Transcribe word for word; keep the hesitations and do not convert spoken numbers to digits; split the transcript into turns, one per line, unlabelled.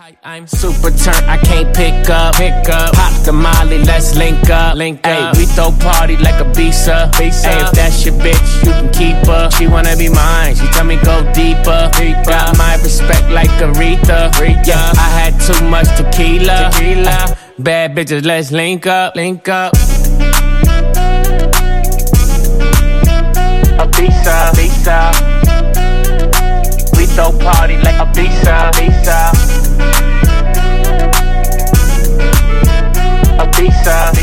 I'm super turned, I can't pick up, pick up. Pop the molly, let's link up, link up. Ay, we throw party like a visa, visa. Ay, if that's your bitch, you can keep her. She wanna be mine, she tell me go deeper, deeper. Got my respect like Aretha, Aretha. Yeah, I had too much tequila, tequila. Uh, bad bitches, let's link up, link up. A visa, visa. We throw party like a visa, visa. A visa.